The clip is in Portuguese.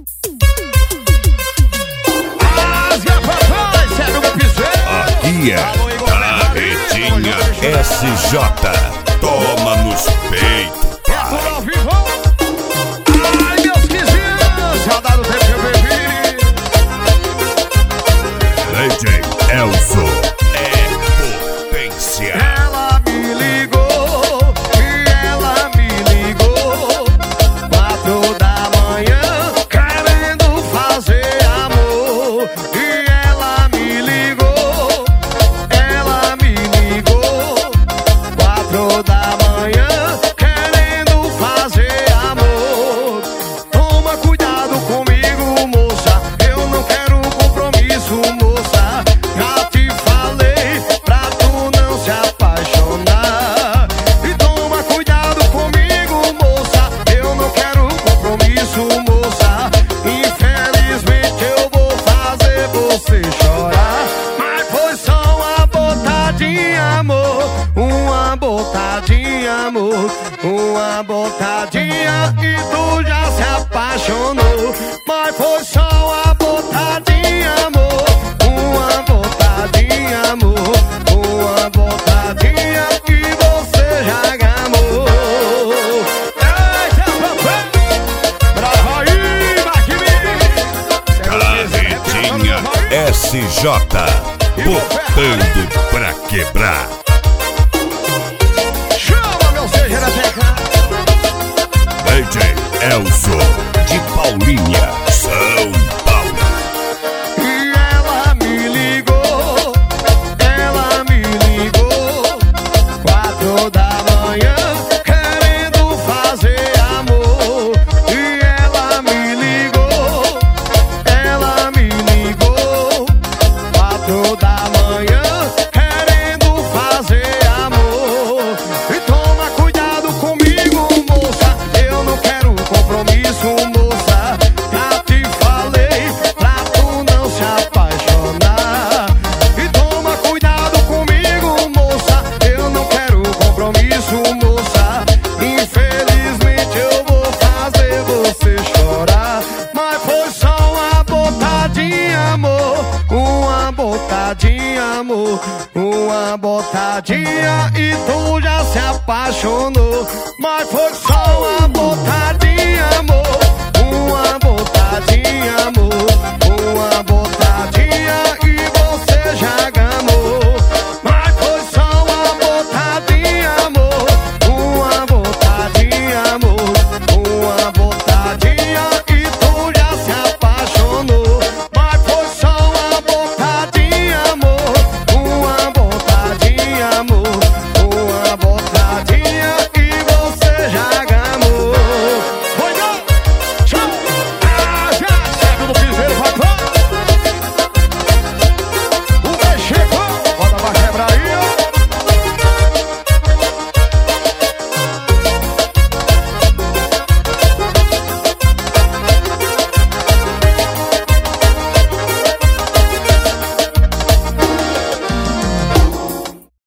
Aqui é Carretinha SJ. Toma nos peitos, pai. Ai, meus vizinhos, saudade do tempo que eu bebi. DJ Elzo é potência. Ela me ligou, e ela me ligou 4 da manhã, querendo fazer amor. E ela me ligou, 4 da manhã, querendo fazer amor. Toma cuidado comigo, moça, eu não quero compromisso, moça. Já te falei pra tu não se apaixonar. E toma cuidado comigo, moça, eu não quero compromisso, moça. Infelizmente eu vou fazer você chorar. Mas foi só uma botadinha, amor, uma botadinha, amor, uma botadinha e tu já se apaixonou. Mas foi só uma botadinha, amor, uma botadinha, amor, uma botadinha e você já gamou. Eita, papai! Brava aí, Carretinha SJ. Botando pra quebrar. Chama, meu seja na teca. DJ Elzo de Paulinha, São Paulo. E ela me ligou, 4 da manhã, querendo fazer amor. E ela me ligou, 4 da manhã, querendo fazer amor. E toma cuidado comigo, moça, eu não quero compromisso, moça. Já te falei pra tu não se apaixonar. E toma cuidado comigo, moça, eu não quero compromisso, moça. Infelizmente eu vou fazer você chorar. Mas foi só uma botadinha, amor, uma botadinha, amor, uma botadinha e tu já se apaixonou. Mas foi só uma botadinha, amor,